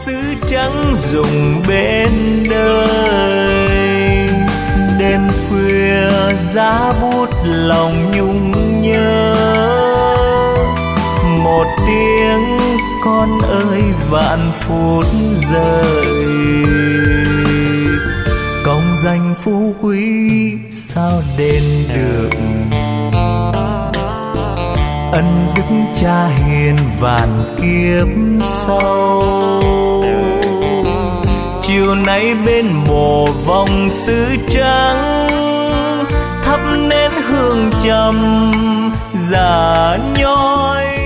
sứ trắng dùng bên đời. Đêm khuya giá bút lòng nhung nhớ, một tiếng con ơi vạn phút rời. Công danh phú quý sao đền được, ân đức cha hiền vạn kiếp sau. Chiều nay bên mộ vòng sứ trắng, thắp nén hương trầm giả nhói